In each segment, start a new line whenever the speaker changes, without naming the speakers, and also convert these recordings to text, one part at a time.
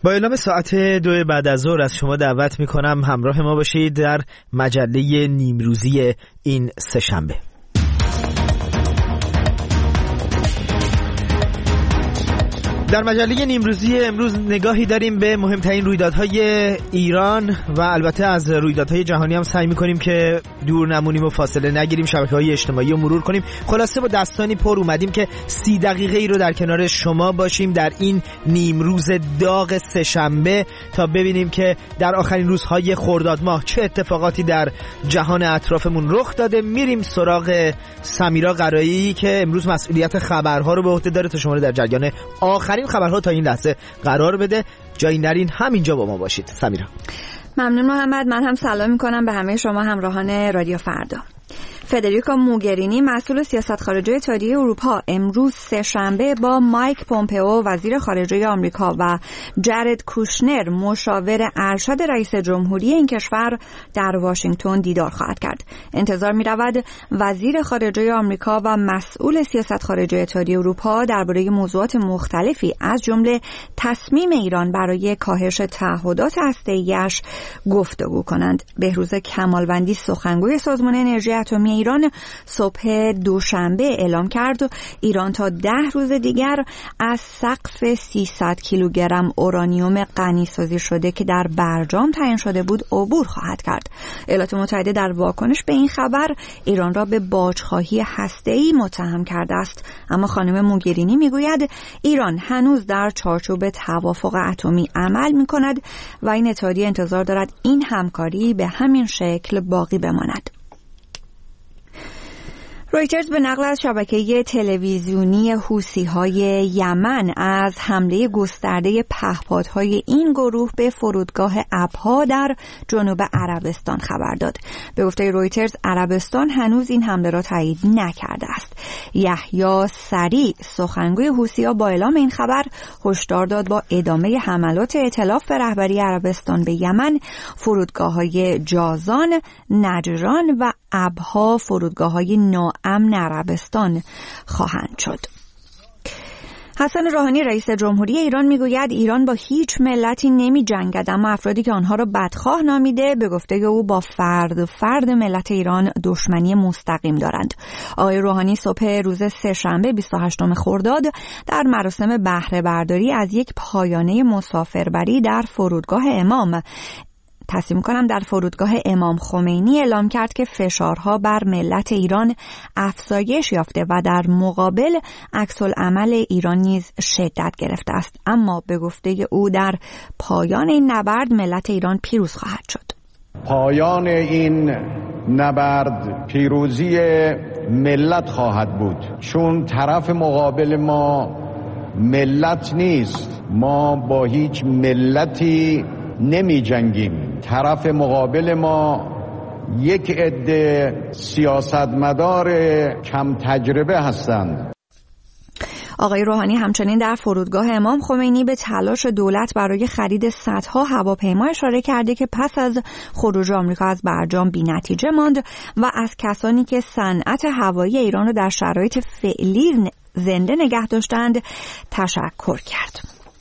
با اعلام ساعت 2 بعد از ظهر از شما دعوت میکنم همراه ما باشید در مجله نیمروزی این سه‌شنبه. در مجله نیمروزی امروز نگاهی داریم به مهمترین رویدادهای ایران و البته از رویدادهای جهانی هم سعی میکنیم که دور نمونیم و فاصله نگیریم، شبکه‌های اجتماعی رو مرور کنیم. خلاصه با دستانی پر اومدیم که 30 دقیقه ای رو در کنار شما باشیم در این نیمروز داغ سه‌شنبه تا ببینیم که در آخرین روزهای خرداد ماه چه اتفاقاتی در جهان اطرافمون رخ داده. میریم سراغ سمیرا قرایی که امروز مسئولیت خبرها رو به عهده داره تا شما رو در جریان آخرین خبرها تا این لحظه قرار بده. جایی نرین، همینجا با ما باشید. سمیرا.
ممنون محمد. من هم سلام میکنم به همه شما همراهان رادیو فردا. فدریکا موگرینی مسئول سیاست خارجه اتحادیه اروپا امروز سه‌شنبه با مایک پومپئو وزیر خارجه آمریکا و جارد کوشنر مشاور ارشد رئیس جمهوری این کشور در واشنگتن دیدار خواهد کرد. انتظار می‌رود وزیر خارجه آمریکا و مسئول سیاست خارجه اتحادیه اروپا درباره موضوعات مختلفی از جمله تصمیم ایران برای کاهش تعهدات هسته‌ای‌اش گفتگو کنند. بهروز کمالوندی سخنگوی سازمان انرژی اتمی ایران صبح دوشنبه اعلام کرد ایران تا 10 روز دیگر از سقف 300 کیلوگرم اورانیوم غنی‌سازی شده که در برجام تعیین شده بود عبور خواهد کرد. ایالات متحده در واکنش به این خبر ایران را به باج‌خواهی هسته‌ای متهم کرده است، اما خانم موگرینی میگوید ایران هنوز در چارچوب توافق اتمی عمل می‌کند و این اتحادیه انتظار دارد این همکاری به همین شکل باقی بماند. رویترز به نقل از شبکه تلویزیونی حوثی‌های یمن از حمله گسترده پهپادهای این گروه به فرودگاه ابها در جنوب عربستان خبر داد. به گفته رویترز عربستان هنوز این حمله را تایید نکرده است. یحیی سریع سخنگوی حوثی‌ها با اعلام این خبر هشدار داد با ادامه حملات ائتلاف به رهبری عربستان به یمن فرودگاه‌های جازان، نجران و ابها فرودگاه‌های ناامن عربستان خواهند شد. حسن روحانی رئیس جمهوری ایران میگوید ایران با هیچ ملتی نمی جنگد، اما افرادی که آنها را بدخواه نامیده به گفته او با فرد ملت ایران دشمنی مستقیم دارند. آقای روحانی صبح روز سه‌شنبه 28 خرداد در مراسم بهره برداری از یک پایانه مسافربری در فرودگاه امام خمینی اعلام کرد که فشارها بر ملت ایران افزایش یافته و در مقابل عکس‌العمل ایران نیز شدت گرفته است، اما به گفته او در پایان این نبرد ملت ایران پیروز خواهد شد.
پایان این نبرد پیروزی ملت خواهد بود، چون طرف مقابل ما ملت نیست. ما با هیچ ملتی نمی جنگیم. طرف مقابل ما یک عده سیاستمدار کم تجربه هستند.
آقای روحانی همچنین در فرودگاه امام خمینی به تلاش دولت برای خرید صدها هواپیما اشاره کرده که پس از خروج آمریکا از برجام بی‌نتیجه ماند و از کسانی که صنعت هوایی ایران را در شرایط فعلی زنده نگه داشتند تشکر کرد.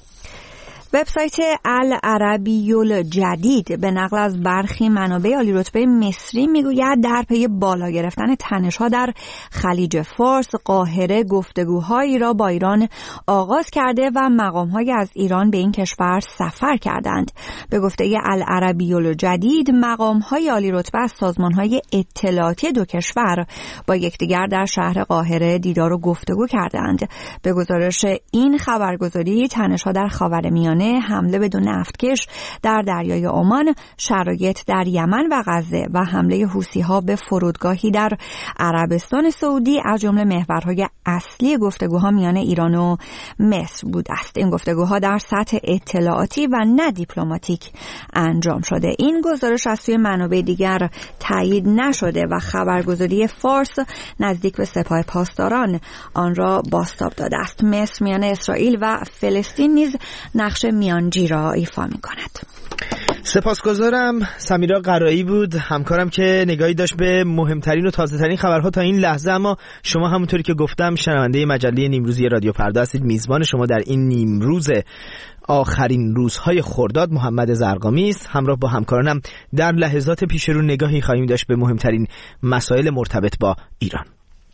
وبسایت العربی الجدید به نقل از برخی منابع عالی‌رتبه مصری میگوید در پی بالا گرفتن تنش‌ها در خلیج فارس قاهره گفتگوهایی را با ایران آغاز کرده و مقام‌های از ایران به این کشور سفر کردند. به گفته العربی الجدید مقام‌های عالی‌رتبه از سازمان‌های اطلاعاتی دو کشور با یکدیگر در شهر قاهره دیدار و گفتگو کردند. به گزارش این خبرگزاری تنش‌ها در خاورمیانه، حمله بدون نفتکش در دریای عمان، شرایط در یمن و غزه و حمله حوثی‌ها به فرودگاهی در عربستان سعودی از جمله محورهای اصلی گفتگوها میان ایران و مصر بود است. این گفتگوها در سطح اطلاعاتی و نه دیپلماتیک انجام شده. این گزارش از سوی منابع دیگر تایید نشده و خبرگزاری فارس نزدیک به سپاه پاسداران آن را بازتاب داده است. مصر میان اسرائیل و فلسطین نیز نقش میانجی را ایفا می‌کند.
سپاسگزارم. سمیرا قرایی بود همکارم که نگاهی داشت به مهمترین و تازه ترین خبرها تا این لحظه. اما شما همونطوری که گفتم شنونده مجله نیمروزی رادیو فردا هستید. میزبان شما در این نیمروز آخرین روزهای خرداد محمد زرقامی است. همراه با همکارانم در لحظات پیش رو نگاهی خواهیم داشت به مهمترین مسائل مرتبط با ایران.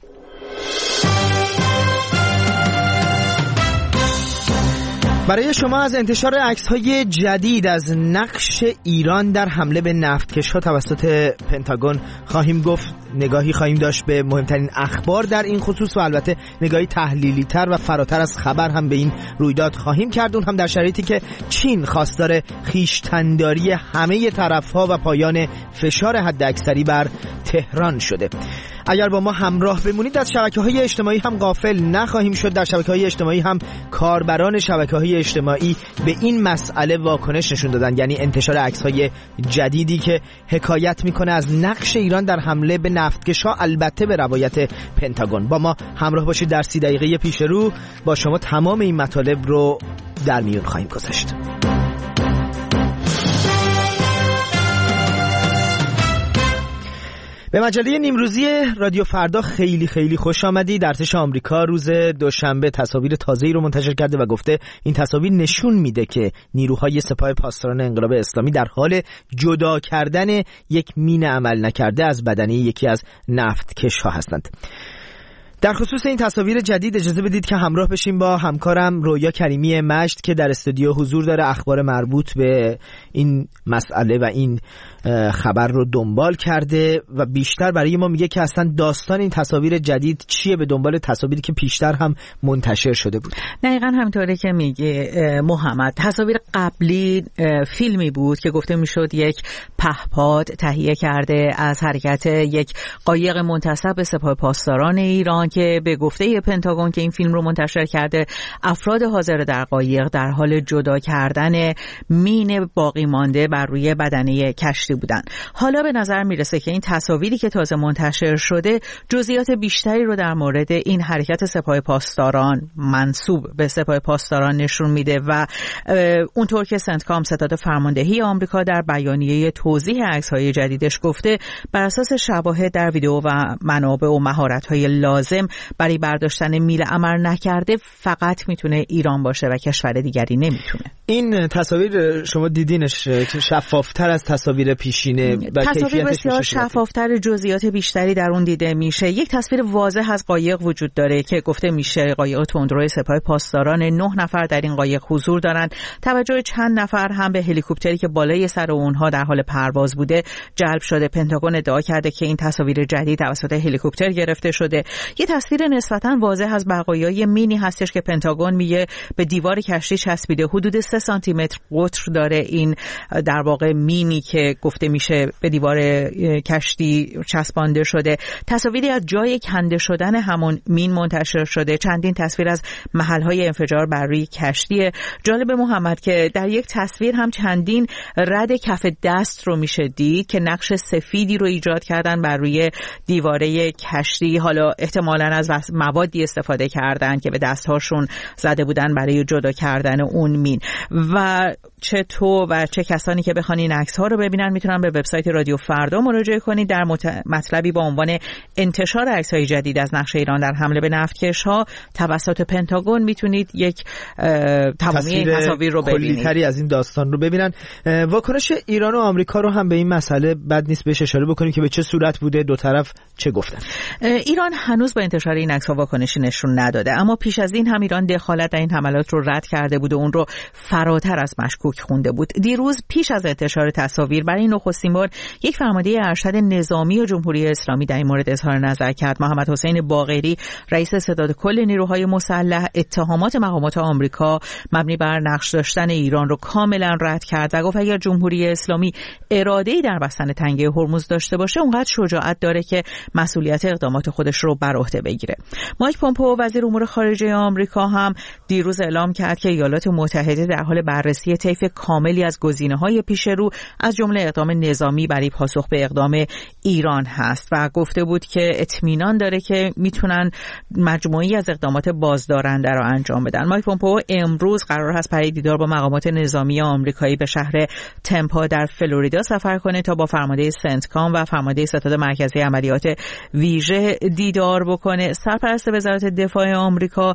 برای شما از انتشار عکس‌های جدید از نقش ایران در حمله به نفتکش‌ها توسط پنتاگون خواهیم گفت. نگاهی خواهیم داشت به مهمترین اخبار در این خصوص و البته نگاهی تحلیلی‌تر و فراتر از خبر هم به این رویداد خواهیم کرد، اون هم در شرایطی که چین خواستار خویشتن‌داری همه طرف‌ها و پایان فشار حداکثری بر تهران شده. اگر با ما همراه بمونید از شبکه‌های اجتماعی هم غافل نخواهیم شد. در شبکه‌های اجتماعی هم کاربران شبکه‌های اجتماعی به این مسئله واکنش نشون دادن، یعنی انتشار عکس‌های جدیدی که حکایت می‌کنه از نقش ایران در حمله به نفتکش‌ها، البته به روایت پنتاگون. با ما همراه باشید. در 30 دقیقه پیش رو با شما تمام این مطالب رو در میون خواهیم گذاشت. به مجله نیمروزی رادیو فردا خیلی خوش آمدید. ارتش آمریکا روز دوشنبه تصاویر تازه‌ای رو منتشر کرده و گفته این تصاویر نشون میده که نیروهای سپاه پاسداران انقلاب اسلامی در حال جدا کردن یک مین عمل نکرده از بدنه یکی از نفتکش‌ها هستند. در خصوص این تصاویر جدید اجازه بدید که همراه بشیم با همکارم رویا کریمی مجد که در استودیو حضور داره، اخبار مربوط به این مسئله و این خبر رو دنبال کرده و بیشتر برای ما میگه که اصلا داستان این تصاویر جدید چیه، به دنبال تصاویری که پیشتر هم منتشر شده بود.
دقیقاً همینطوره که میگه محمد. تصاویر قبلی فیلمی بود که گفته میشد یک پهپاد تهیه کرده از حرکت یک قایق منتسب به سپاه پاسداران ایران که به گفته پنتاگون که این فیلم رو منتشر کرده افراد حاضر در قایق در حال جدا کردن مین باقی مانده بر روی بدنه کشتی بودن. حالا به نظر میرسه که این تصاویری که تازه منتشر شده جزئیات بیشتری رو در مورد این حرکت سپاه پاسداران منسوب به سپاه پاسداران نشون میده و اونطور که سنتکام ستاد فرماندهی آمریکا در بیانیه توضیح عکس‌های جدیدش گفته بر اساس شواهد در ویدیو و منابع و مهارت‌های لازم برای برداشتن میل عمل نکرده فقط میتونه ایران باشه و کشور دیگری نمیتونه.
این تصاویر شما دیدینش شفافتر از تصاویر پیشینه و
تصاویر بسیار شفافتر، جزئیات بیشتری در اون دیده میشه. یک تصویر واضح از قایق وجود داره که گفته میشه قایق تندرو سپاه پاسداران 9 نفر در این قایق حضور دارن. توجه چند نفر هم به هلیکوپتری که بالای سر اونها در حال پرواز بوده جلب شده. پنتاگون ادعا کرده که این تصاویر جدید توسط هلیکوپتر گرفته شده. یه تصویر نسبتاً واضح از بقایای مینی هستش که پنتاگون میگه به دیوار کشتی چسبیده. حدود 3 سانتی متر قطر داره این در واقع مینی که گفته میشه به دیوار کشتی چسبانده شده. تصاویری از جای کنده شدن همون مین منتشر شده. چندین تصویر از محل‌های انفجار بر روی کشتی. جالب محمد که در یک تصویر هم چندین رد کف دست رو میشه دید که نقش سفیدی رو ایجاد کردن بر روی دیواره کشتی. حالا احتمالاً از موادی استفاده کردن که به دستهاشون زده بودن برای جدا کردن اون مین. و چه تو و چه کسانی که بخوان این عکس‌ها رو ببینن میتونن به وبسایت رادیو فردا مراجعه کنید. در مطلبی با عنوان انتشار عکس‌های جدید از نقش ایران در حمله به نفتکش‌ها توسط پنتاگون میتونید یک تمامی این تصاویر رو ببینید.
کلی‌تری از این داستان رو ببینن. واکنش ایران و آمریکا رو هم به این مسئله بد نیست بهش اشاره بکنیم که به چه صورت بوده، دو طرف چه گفتن.
ایران هنوز با انتشار این عکس‌ها واکنشی نشون نداده، اما پیش از این هم ایران دخالت در این حملات رو رد کرده بود و اون رو فراتر از مشکوک خونده بود. دیروز پیش از انتشار تصاویر برای نخستین بار یک فرمانده ارشد نظامی و جمهوری اسلامی در این مورد اظهار نظر کرد. محمد حسین باقری رئیس ستاد کل نیروهای مسلح اتهامات مقامات آمریکا مبنی بر نقش داشتن ایران رو کاملا رد کرد و گفت اگر جمهوری اسلامی اراده‌ای در بستن تنگه هرمز داشته باشه اونقدر شجاعت داره که مسئولیت اقدامات خودش رو بر عهده بگیره. مایک پومپئو وزیر امور خارجه آمریکا هم دیروز اعلام کرد که ایالات متحده در در حال بررسی طیف کاملی از گزینه‌های پیش رو از جمله اقدام نظامی برای پاسخ به اقدام ایران هست و گفته بود که اطمینان داره که میتونن مجموعی از اقدامات بازدارنده رو انجام بدن. مایک پومپئو امروز قرار هست برای دیدار با مقامات نظامی آمریکایی به شهر تمپا در فلوریدا سفر کنه تا با فرمانده سنتکام و فرمانده ستاد مرکزی عملیات ویژه دیدار بکنه. سرپرست وزارت دفاع آمریکا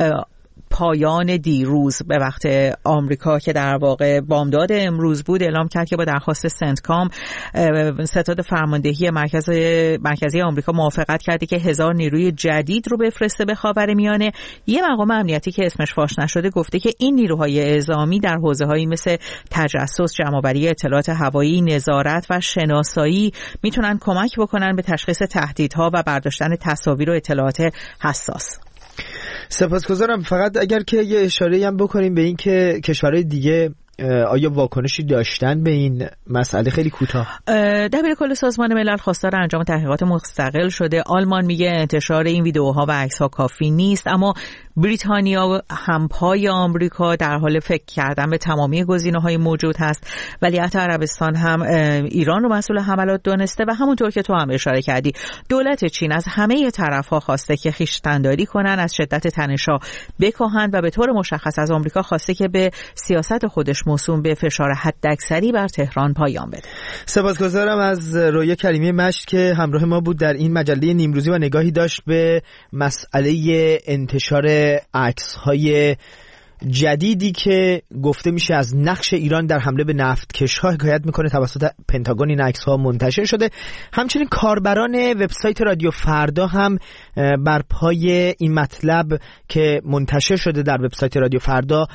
پایان دیروز به وقت آمریکا که در واقع بامداد امروز بود اعلام کرد که با درخواست سنتکام ستاد فرماندهی مرکزی آمریکا موافقت کرده که 1000 نیروی جدید رو بفرسته به خاورمیانه. یه مقام امنیتی که اسمش فاش نشده گفته که این نیروهای اعزامی در حوزه‌هایی مثل تجسس، جمع‌آوری اطلاعات هوایی، نظارت و شناسایی میتونن کمک بکنن به تشخیص تهدیدها و برداشتن تصاویر و اطلاعات حساس.
سپاسگزارم. فقط اگر که یه اشاره‌ای هم بکنیم به این که کشورهای دیگه آیا واکنشی داشتن به این مسئله؟ خیلی کوتاه.
دبیرکل سازمان ملل خواستار انجام تحقیقات مستقل شده. آلمان میگه انتشار این ویدیوها و عکس‌ها کافی نیست، اما بریتانیا همپای آمریکا در حال فکر کردن به تمامی گزینه‌های موجود هست. ولیعهد عربستان هم ایران رو مسئول حملات دونسته و همونطور که تو هم اشاره کردی دولت چین از همه طرف‌ها خواسته که خویشتن‌داری کنن، از شدت تنش‌ها بکاهند و به طور مشخص از آمریکا خواسته که به سیاست خودش موسوم به فشار حداکثری بر تهران پایان بده.
سپاسگزارم از رویا کریمی مشت که همراه ما بود در این مجله نیمروزی و نگاهی داشت به مسئله انتشار عکس‌های جدیدی که گفته میشه از نقش ایران در حمله به نفتکش‌ها حکایت میکنه. توسط پنتاگون این عکس‌ها منتشر شده. همچنین کاربران وبسایت رادیو فردا هم بر پای این مطلب که منتشر شده در وبسایت رادیو فردا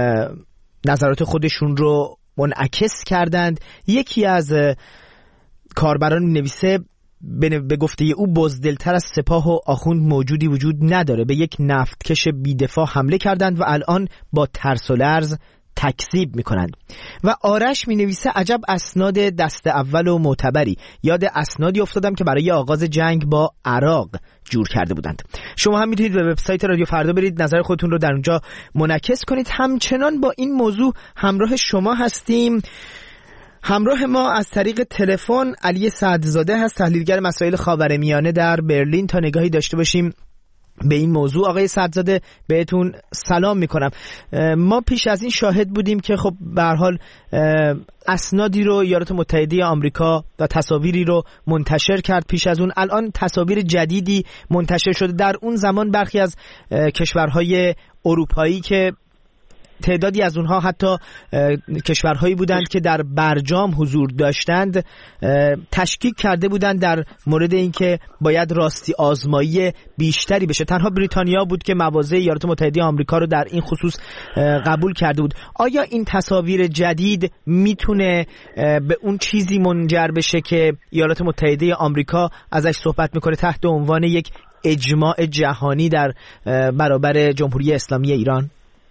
نظرات خودشون رو منعکس کردند. یکی از کاربران نویسه به گفته او بزدلتر از سپاه و آخوند موجودی وجود نداره. به یک نفتکش بی‌دفاع حمله کردند و الان با ترس و لرز تکذیب میکنند. و آرش می نویسه عجب اسناد دست اول و معتبری. یاد اسنادی افتادم که برای آغاز جنگ با عراق جور کرده بودند. شما هم میتونید به وبسایت رادیو فردا برید، نظر خودتون رو در اونجا منعکس کنید. همچنان با این موضوع همراه شما هستیم. همراه ما از طریق تلفن علی سعدزاده هست، تحلیلگر مسائل خاورمیانه در برلین، تا نگاهی داشته باشیم به این موضوع. آقای سعدزاده بهتون سلام میکنم. ما پیش از این شاهد بودیم که خب به هر حال اسنادی رو ایالات متحده آمریکا و تصاویری رو منتشر کرد. پیش از اون الان تصاویر جدیدی منتشر شده. در اون زمان برخی از کشورهای اروپایی که تعدادی از اونها حتی کشورهایی بودند که در برجام حضور داشتند تشکیک کرده بودند در مورد اینکه باید راستی آزمایی بیشتری بشه. تنها بریتانیا بود که مواضع ایالات متحده آمریکا رو در این خصوص قبول کرده بود. آیا این تصاویر جدید میتونه به اون چیزی منجر بشه که ایالات متحده آمریکا ازش صحبت میکنه تحت عنوان یک اجماع جهانی در برابر جمهوری اسلامی ایران؟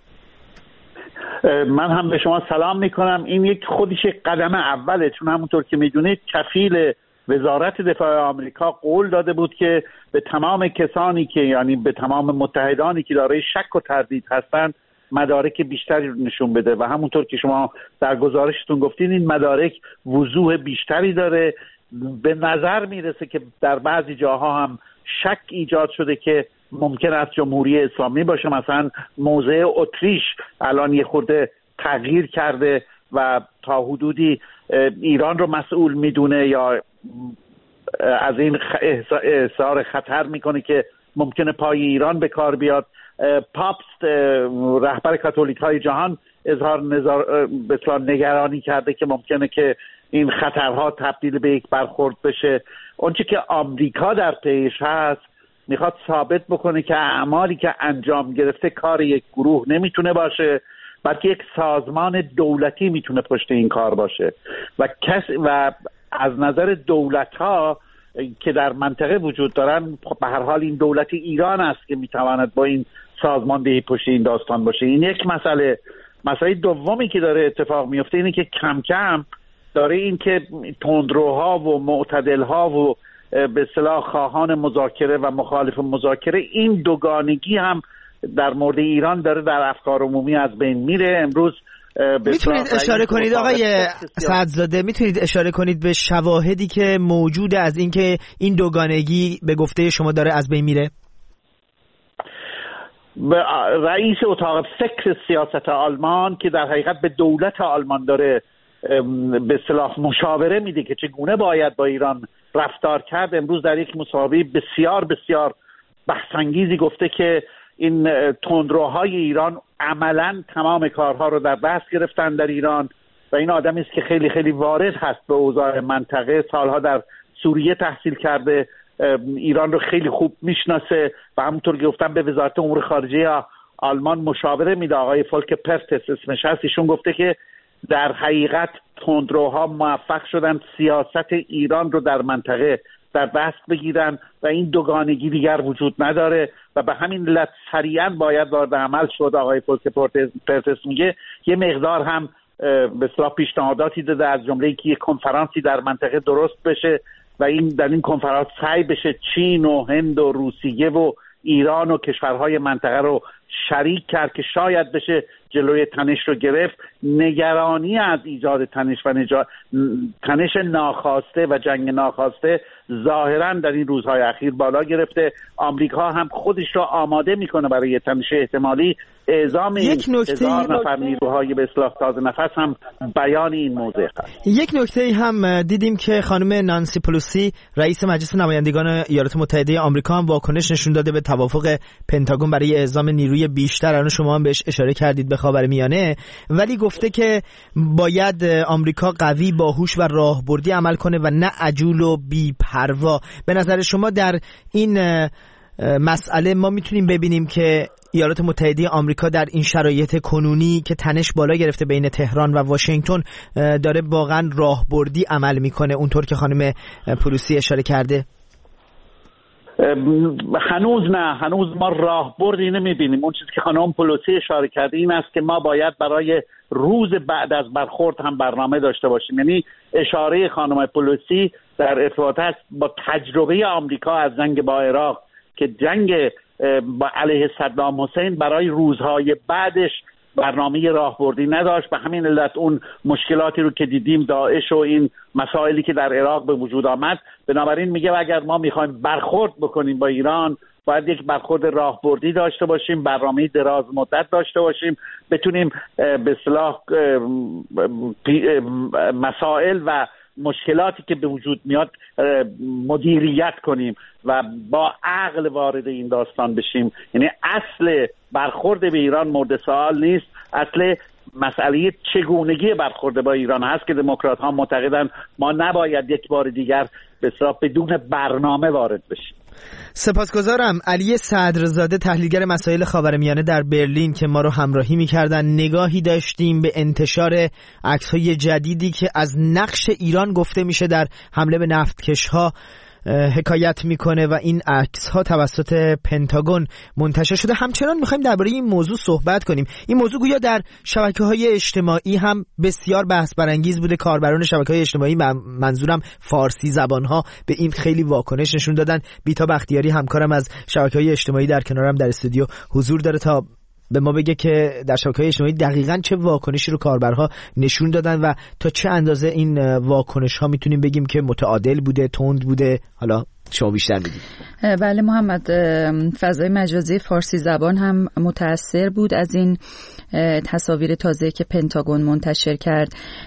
من هم به شما سلام میکنم. این یک خودش قدم اوله، چون همونطور که میدونید کفیل وزارت دفاع آمریکا قول داده بود که به تمام کسانی که یعنی به تمام متحدانی که دارای شک و تردید هستند مدارک بیشتری رو نشون بده و همونطور که شما در گزارشتون گفتین این مدارک وضوح بیشتری داره. به نظر میرسه که در بعضی جاها هم شک ایجاد شده که ممکن است جمهوری اسلامی باشه. مثلا موضع اتریش الان یه خورده تغییر کرده و تا حدودی ایران رو مسئول میدونه یا از این احضار خطر میکنه که ممکنه پای ایران به کار بیاد. پاپست رهبر کاتولیک های جهان اظهار نگرانی کرده که ممکنه که این خطرها تبدیل به یک برخورد بشه. اونچه که آمریکا در پیش هست میخواد ثابت بکنه که اعمالی که انجام گرفته کار یک گروه نمیتونه باشه، بلکه یک سازمان دولتی میتونه پشت این کار باشه و از نظر دولت‌ها که در منطقه وجود دارن به هر حال این دولت ایران است که میتواند با این سازماندهی پشت این داستان باشه. این یک مسئله دومی که داره اتفاق میفته اینه که کم کم داره این که تندروها و معتدلها و به اصطلاح خواهان مذاکره و مخالف مذاکره این دوگانگی هم در مورد ایران داره در افکار عمومی از بین میره. امروز
میتونید اشاره کنید آقای سعدزاده، میتونید اشاره کنید به شواهدی که موجوده از اینکه این دوگانگی به گفته شما داره از بین میره؟
رئیس اتاق فکر سیاست آلمان که در حقیقت به دولت آلمان داره به اصطلاح مشاوره میده که چگونه باید با ایران رفتار کرد، امروز در یک مصاحبه بسیار بسیار بحث‌انگیزی گفته که این تندروهای ایران عملاً تمام کارها رو در دست گرفتن در ایران و این آدمی است که خیلی خیلی وارد هست به اوضاع منطقه، سالها در سوریه تحصیل کرده، ایران رو خیلی خوب میشناسه و همونطور که گفتم به وزارت امور خارجه آلمان مشاوره میده. آقای فولک پرتس اسمش هست، ایشون گفته که در حقیقت تندروها موفق شدن سیاست ایران رو در منطقه در دست بگیرن و این دوگانگی دیگر وجود نداره و به همین علت سریعا باید وارد عمل شد. آقای فولک پرتس میگه یه مقدار هم به اصطلاح پیشنهاداتی داده، از جمله که یک کنفرانسی در منطقه درست بشه و این در این کنفرانس سعی بشه چین و هند و روسیه و ایران و کشورهای منطقه رو شریک کرد که شاید بشه جلوی تنش رو گرفت. نگرانی از ایجاد تنش و تنش ناخواسته و جنگ ناخواسته ظاهراً در این روزهای اخیر بالا گرفته. آمریکا هم خودش رو آماده میکنه برای تنش احتمالی. اعزام 1000 نفر نیروهای به اصطلاح تازه نفس هم بیان این موضوع است.
یک نکته هم دیدیم که خانم نانسی پلوسی رئیس مجلس نمایندگان ایالات متحده آمریکا هم واکنش نشون داده به توافق پنتاگون برای اعزام نیروی بیشتر. الان شما هم بهش اشاره کردید به خاورمیانه، ولی گفته که باید آمریکا قوی، باهوش و راهبردی عمل کنه و نه عجول و بی‌پروا. به نظر شما در این مسئله ما میتونیم ببینیم که ایالات متحده آمریکا در این شرایط کنونی که تنش بالا گرفته بین تهران و واشنگتن داره واقعا راهبردی عمل میکنه اونطور که خانم پلوسی اشاره کرده؟
هنوز ما راهبردی نمیبینیم. اون چیزی که خانم پلوسی اشاره کرده این است که ما باید برای روز بعد از برخورد هم برنامه داشته باشیم. یعنی اشاره خانم پلوسی در ارتباط است با تجربه آمریکا از جنگ با عراق که جنگ با علیه صدام حسین برای روزهای بعدش برنامه راهبردی نداشت. به همین علت اون مشکلاتی رو که دیدیم، داعش و این مسائلی که در عراق به وجود آمد، بنابراین میگه اگر ما میخوایم برخورد بکنیم با ایران باید یک برخورد راهبردی داشته باشیم، برنامه دراز مدت داشته باشیم، بتونیم به اصطلاح مسائل و مشکلاتی که به وجود میاد مدیریت کنیم و با عقل وارد این داستان بشیم. یعنی اصل برخورد به ایران مورد سوال نیست، اصل مسئله چگونگی برخورد با ایران هست که دموکرات ها معتقدن ما نباید یک بار دیگر به اصطلاح بدون برنامه وارد بشیم.
سپاسگزارم. علی صدرزاده، تحلیلگر مسائل خاورمیانه در برلین که ما رو همراهی می‌کردن. نگاهی داشتیم به انتشار عکس‌های جدیدی که از نقش ایران گفته میشه در حمله به نفتکش‌ها حکایت میکنه و این عکس‌ها توسط پنتاگون منتشر شده. همچنان میخوایم درباره این موضوع صحبت کنیم. این موضوع گویا در شبکه‌های اجتماعی هم بسیار بحث برانگیز بوده. کاربران شبکه‌های اجتماعی، منظورم فارسی زبان‌ها، به این خیلی واکنش نشون دادن. بیتا بختیاری همکارم از شبکه‌های اجتماعی در کنارم در استودیو حضور داره تا به ما بگه که در شبکه‌های اجتماعی دقیقاً چه واکنشی رو کاربرها نشون دادن و تا چه اندازه این واکنش‌ها میتونیم بگیم که متعادل بوده، تند بوده. حالا شما بیشتر بگید.
بله محمد، فضای مجازی فارسی زبان هم متأثر بود از این تصاویر تازه که پنتاگون منتشر کرد.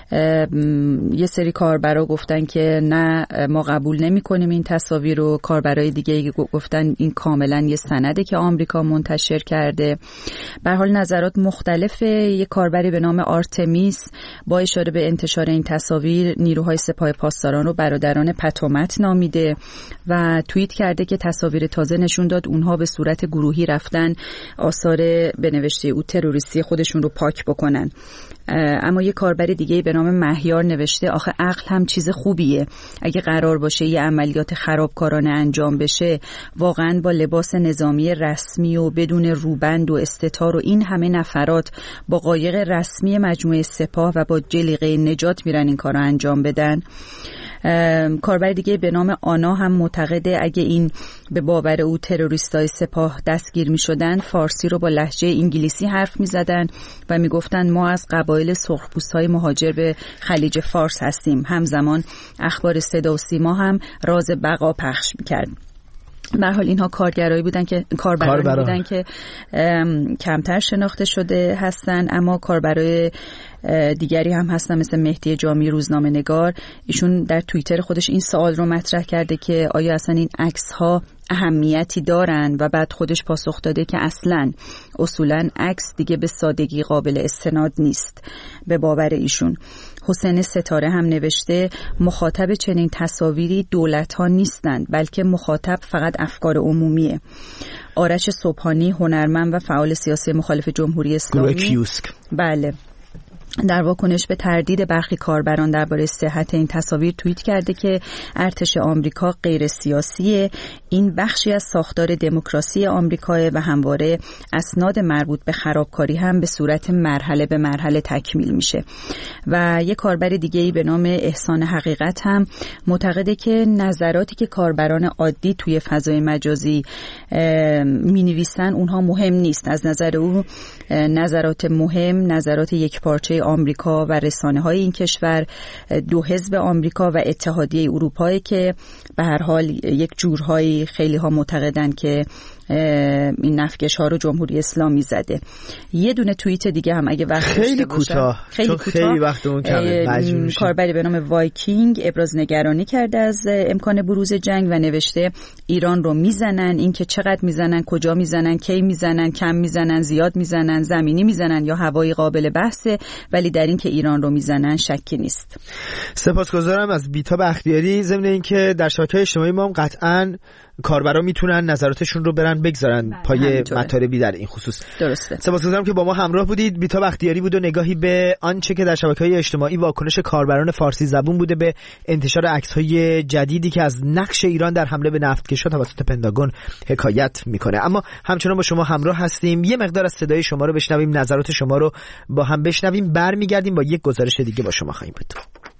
یه سری کاربرا گفتن که نه ما قبول نمی‌کنیم این تصاویر رو، کاربرای دیگه گفتن این کاملا یه سنده که آمریکا منتشر کرده. به هر حال نظرات مختلفه. یه کاربری به نام آرتمیس با اشاره به انتشار این تصاویر نیروهای سپاه پاسداران رو برادران پتومت نامیده و توییت کرده که تصاویر تازه نشون داد اونها به صورت گروهی رفتن آثار به نوشته او تروریستی خودشون رو پاک بکنن. اما یه کاربر دیگه به نام مهیار نوشته آخه عقل هم چیز خوبیه، اگه قرار باشه یه عملیات خرابکارانه انجام بشه واقعا با لباس نظامی رسمی و بدون روبند و استتار و این همه نفرات با قایق رسمی مجموعه سپاه و با جلیقه نجات میرن این کارو انجام بدن.
کاربر دیگه به نام آنا هم معتقده اگه این به باور او تروریستای سپاه دستگیر می شدن فارسی رو با لهجه انگلیسی حرف می زدن و می گفتن ما از قبایل سرخپوست‌های مهاجر به خلیج فارس هستیم. همزمان اخبار صدا و سیما هم راز بقا پخش می کرد. به هر حال اینها کاربرانی بودن که کمتر شناخته شده هستن، اما کاربرای دیگری هم هستن مثل مهدی جامی روزنامه نگار. ایشون در توییتر خودش این سوال رو مطرح کرده که آیا اصلا این عکس ها اهمیتی دارن و بعد خودش پاسخ داده که اصولاً عکس دیگه به سادگی قابل استناد نیست به باور ایشون. حسین ستاره هم نوشته مخاطب چنین تصاویری دولت ها نیستند، بلکه مخاطب فقط افکار عمومیه. آرش صبحانی هنرمند و فعال سیاسی مخالف جمهوری اسلامی بله در واکنش به تردید برخی کاربران درباره صحت این تصاویر توییت کرده که ارتش آمریکا غیر سیاسیه، این بخشی از ساختار دموکراسی آمریکا و همواره اسناد مربوط به خرابکاری هم به صورت مرحله به مرحله تکمیل میشه. و یک کاربر دیگه‌ای به نام احسان حقیقت هم معتقده که نظراتی که کاربران عادی توی فضای مجازی مینویسن اونها مهم نیست. از نظر او نظرات مهم نظرات یکپارچه آمریکا و رسانه‌های این کشور، دو حزب آمریکا و اتحادیه اروپا که به هر حال یک جورهایی خیلی ها معتقدن که این نفکش ها رو جمهوری اسلامی زده. یه دونه توییت دیگه هم اگه وقت
خیلی کوتاه خیلی وقتمون کمه،
کاربری به نام وایکینگ ابراز نگرانی کرده از امکان بروز جنگ و نوشته ایران رو میزنن، این که چقدر میزنن، کجا میزنن، کی میزنن، کم میزنن، زیاد میزنن، زمینی میزنن یا هوایی قابل بحثه، ولی در این که ایران رو میزنن شکی نیست.
سپاسگزارم از بیتاب اختیاری. ضمن اینکه در شبکه‌های اجتماعی ما هم قطعاً کاربرا میتونن نظراتشون رو برن بگذارن پای مطالبی در این خصوص.
درسته.
سپاسگزارم که با ما همراه بودید. بیتاب اختیاری بود و نگاهی به آنچه که در شبکه‌های اجتماعی واکنش کاربران فارسی زبون بوده به انتشار عکس‌های جدیدی که از نقش ایران در حمله به نفتکش‌ها توسط پنتاگون حکایت میکنه. اما همچنان با شما همراه هستیم. یه مقدار از صدای شما رو بشنویم، نظرات شما رو با هم بشنویم، برمیگردیم با یک گزارش دیگه با شما خواهیم بود.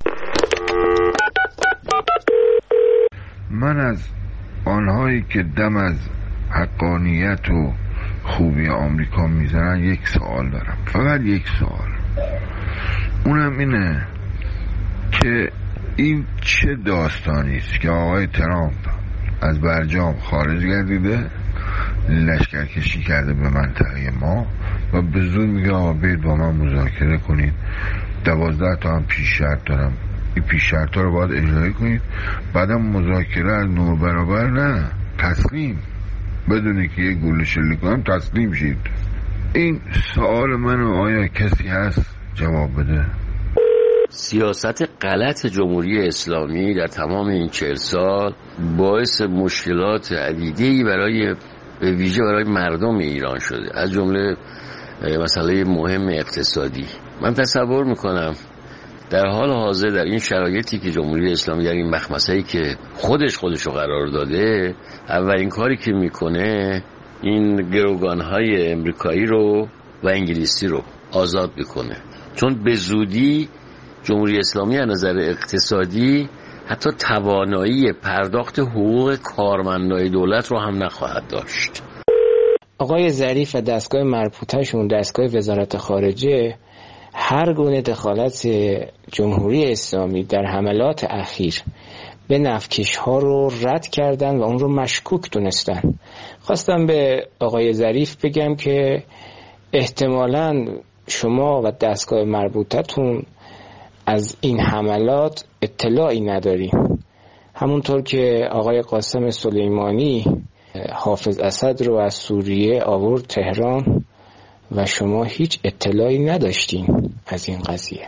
من از آنهایی که دم از حقانیت و خوبی آمریکا میزنن یک سوال دارم، فقط یک سوال، اونم اینه که این چه داستانی است که آقای ترامپ از برجام خارج گردیده، لشکرکشی کرده به منطقه ما و به زور میگه آقا بیاید با من مذاکره کنید، 12 تا هم پیش شرط دارم، این پیش شرط ها رو باید اجرایی کنید، بعدم مذاکره از نوع برابر نه، تسلیم، بدونی که یه گوله شلیک کنم تسلیم شید. این سوال منو آیا کسی هست جواب بده؟
سیاست غلط جمهوری اسلامی در تمام این 40 سال باعث مشکلات عدیده‌ای به ویژه برای مردم ایران شده، از جمله مسئله مهم اقتصادی. من تصور میکنم در حال حاضر در این شرایطی که جمهوری اسلامی در این مخمسه‌ای که خودشو قرار داده، اولین کاری که میکنه این گروگان‌های امریکایی رو و انگلیسی رو آزاد بکنه، چون به زودی جمهوری اسلامی از نظر اقتصادی حتی توانایی پرداخت حقوق کارمندای دولت رو هم نخواهد داشت.
آقای ظریف و دستگاه مربوطه‌شون، دستگاه وزارت خارجه، هر گونه دخالت جمهوری اسلامی در حملات اخیر به نفتکش ها رو رد کردن و اون رو مشکوک دونستن. خواستم به آقای ظریف بگم که احتمالاً شما و دستگاه مربوطتون از این حملات اطلاعی ندارین، همونطور که آقای قاسم سلیمانی حافظ اسد رو از سوریه آورد تهران و شما هیچ اطلاعی نداشتین از این قضیه.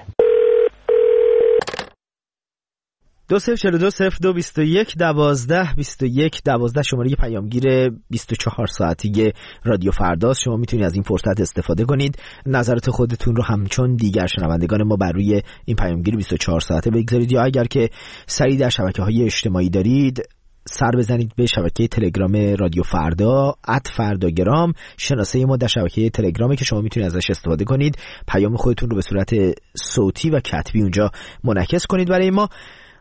20420221122112 شماره پیامگیر 24 ساعتی رادیو فرداست. شما میتونید از این فرصت استفاده کنید، نظرات خودتون رو همچون دیگر شنوندگان ما بر روی این پیامگیر 24 ساعته بگذارید، یا اگر که سری در شبکه‌های اجتماعی دارید سر بزنید به شبکه تلگرام رادیو فردا @فرداگرام، شناسه ما در شبکه تلگرامه که شما میتونید ازش استفاده کنید، پیام خودتون رو به صورت صوتی و کتبی اونجا منعکس کنید برای ما.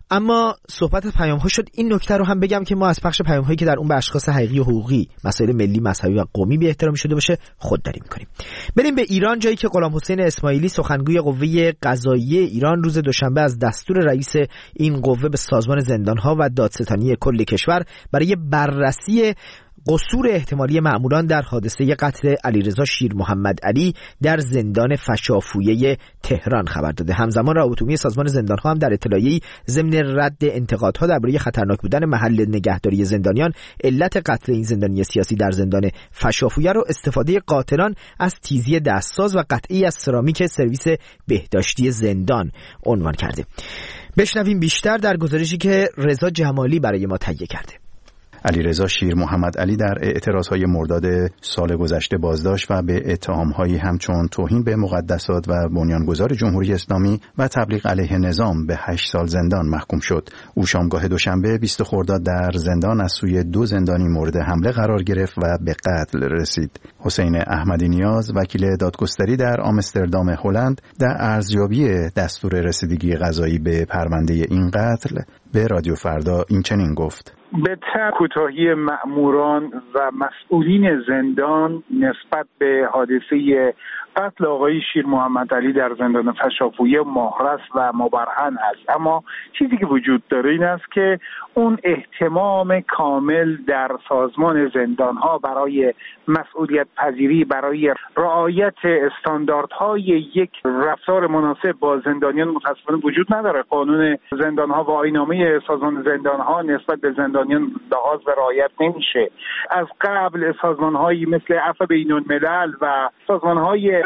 اما صحبت پیام‌ها شد. این نکته رو هم بگم که ما از پخش پیام‌هایی که در اون به اشخاص حقیقی و حقوقی، مسائل ملی، مذهبی و قومی بی احترامی شده باشه خودداری می‌کنیم. بریم به ایران، جایی که غلامحسین اسماعیلی سخنگوی قوه قضاییه ایران روز دوشنبه از دستور رئیس این قوه به سازمان زندان‌ها و دادستانی کل کشور برای بررسی قصور احتمالی مأموران در حادثه قتل علیرضا شیرمحمد علی در زندان فشافویه تهران خبر داده. همزمان رابطه عمومی سازمان زندان‌ها هم در اطلاعیه‌ای ضمن رد انتقادها درباره خطرناک بودن محل نگهداری زندانیان، علت قتل این زندانی سیاسی در زندان فشافویه رو استفاده قاتلان از تیزی دستساز و قطعی از سرامیک سرویس بهداشتی زندان عنوان کرده. بشنویم بیشتر در گزارشی که رضا جمالی برای ما تهیه کرده.
علیرضا شیرمحمد علی در اعتراضهای مرداد سال گذشته بازداشت و به اتهام‌هایی همچون توهین به مقدسات و بنیانگذار جمهوری اسلامی و تبلیغ علیه نظام به 8 سال زندان محکوم شد. او شامگاه دوشنبه 20 خرداد در زندان از سوی 2 زندانی مورد حمله قرار گرفت و به قتل رسید. حسین احمدی نیاز، وکیل دادگستری در آمستردام هلند، در ارزیابی دستور رسیدگی قضایی به پرونده این قتل به رادیو فردا این چنین گفت:
به طور کوتاهی مأموران و مسئولین زندان نسبت به حادثه قتل آقای شیرمحمد علی در زندان فشافویه محرز و مبرهن است، اما چیزی که وجود داره این است که اون اهتمام کامل در سازمان زندان‌ها برای مسئولیت پذیری، برای رعایت استانداردهای یک رفتار مناسب با زندانیان متأسفانه وجود نداره. قانون زندان‌ها و آیین‌نامه سازمان زندان‌ها نسبت به زندانیان لحاظ و رعایت نمیشه. از قبل سازمان‌هایی مثل عفو بین‌الملل و سازمان‌های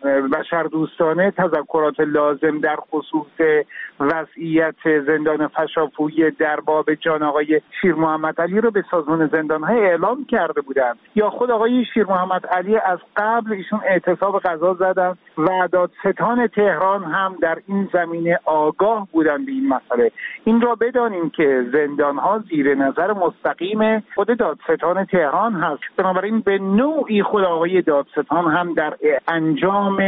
بشردوستانه تذکرات لازم در خصوص وضعیت زندان فشافویه در باب جان آقای شیرمحمد علی رو به سازمان زندان‌ها اعلام کرده بودند، یا خود آقای شیرمحمد علی از قبل ایشون اعتصاب قضا زدن و دادستان تهران هم در این زمینه آگاه بودن به این مسئله. این را بدانیم که زندان‌ها زیر نظر مستقیم خود دادستان تهران هست، بنابراین به نوعی خود آقای دادستان هم در انجام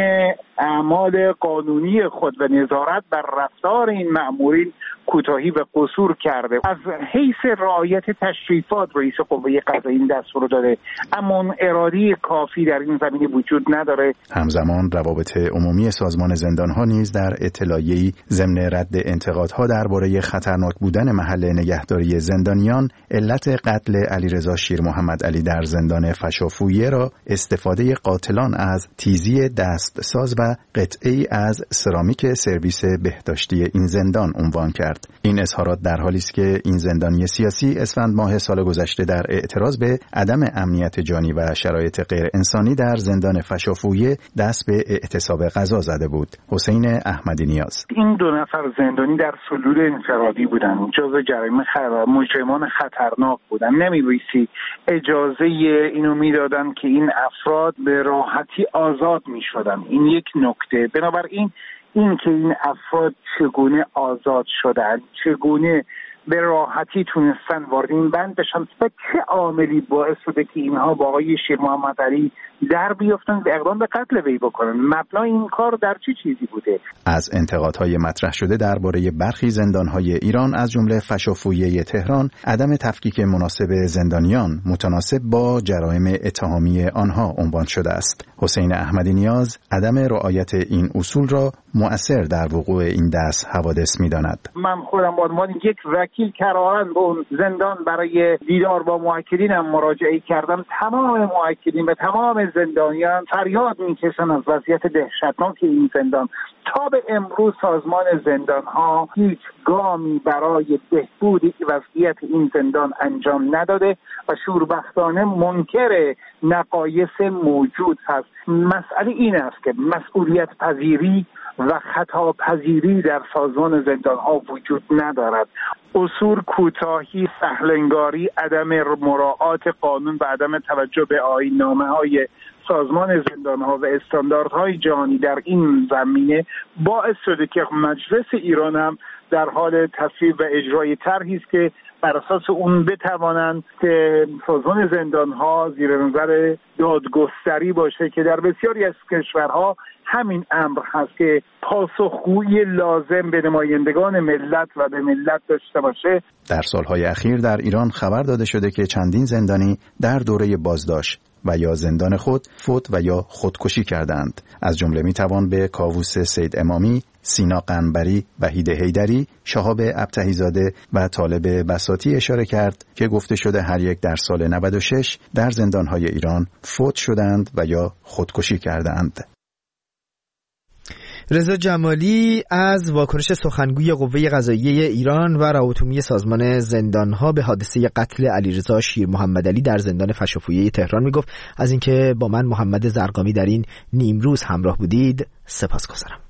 اعمال قانونی خود و نظارت بر رفتار این مأمورین کوتاهی و قصور کرده. از حیث رعایت تشریفات رئیس قوه قضاییه این دستور رو داده، اما اراده کافی در این زمینه وجود نداره.
همزمان روابط عمومی سازمان زندان‌ها نیز در اطلاعیه‌ای ضمن رد انتقادها درباره خطرناک بودن محل نگهداری زندانیان، علت قتل علیرضا شیرمحمد علی در زندان فشافویه را استفاده قاتلان از تیزی دستساز و قطعی از سرامیک سرویس بهداشتی این زندان عنوان کرد. این اظهارات در حالی است که این زندانی سیاسی اسفند ماه سال گذشته در اعتراض به عدم امنیت جانی و شرایط غیر انسانی در زندان فشافویه دست به اعتصاب قضا زده بود. حسین احمدی نیاز:
این 2 نفر زندانی در سلول انفرادی بودند، جزو جرایم مجرمان خطرناک بودند. نمی‌بایستی اجازه اینو میدادن که این افراد به راحتی آزاد میشدن. این یک نکته. بنابراین این که این افراد چگونه آزاد شدند، چگونه به راحتی تونستن وارد این بند بشن و چه عاملی باعث شده که اینها با آقای شیرمحمد علی در بیافتن و اقدام به قتل وی بکنن، مبنای این کار در چه چیزی بوده؟
از انتقادهای مطرح شده درباره برخی زندانهای ایران از جمله فشافویه تهران، عدم تفکیک مناسب زندانیان متناسب با جرایم اتهامی آنها عنوان شده است. حسین احمدی نیاز عدم رعایت این اصول را مؤثر در وقوع این دست حوادث می‌داند.
من خودم به عنوان یک وکیل کراهن به اون زندان برای دیدار با موکلینم مراجعه کردم. تمام موکلین و تمام زندانیان فریاد میکشن از وضعیت دهشتناک این زندان. تا به امروز سازمان زندان‌ها هیچ گامی برای بهبود وضعیت این زندان انجام نداده و شوربختانه منکر نقایص موجود هست. مسئله این است که مسئولیت پذیری و خطا پذیری در سازمان زندان‌ها وجود ندارد. قصور، کوتاهی، سهلنگاری، عدم مراعات قانون و عدم توجه به آیین‌نامه‌های سازمان زندان‌ها و استانداردهای جهانی در این زمینه باعث شده که مجلس ایران هم در حال تصویب و اجرای طرحی است که بر اساس اون بتوانند که سازمان زندان‌ها زیر نظر دادگستری باشه که در بسیاری از کشورها همین امر هست که پاسخگویی لازم به نمایندگان ملت و به ملت داشته باشه.
در سالهای اخیر در ایران خبر داده شده که چندین زندانی در دوره بازداشت و یا زندان خود فوت و یا خودکشی کردند. از جمله میتوان به کاووس سید امامی، سینا قنبری، وحید حیدری، شهاب ابطحی زاده و طالب بساطی اشاره کرد که گفته شده هر یک در سال 96 در زندانهای ایران فوت شدند و یا خودکشی کردند.
رضا جمالی از واکنش سخنگوی قوه قضاییه ایران و روابط عمومی سازمان زندانها به حادثه قتل علیرضا شیرمحمدعلی در زندان فشافویه تهران میگفت. از اینکه با من محمد زرقامی در این نیمروز همراه بودید سپاسگزارم.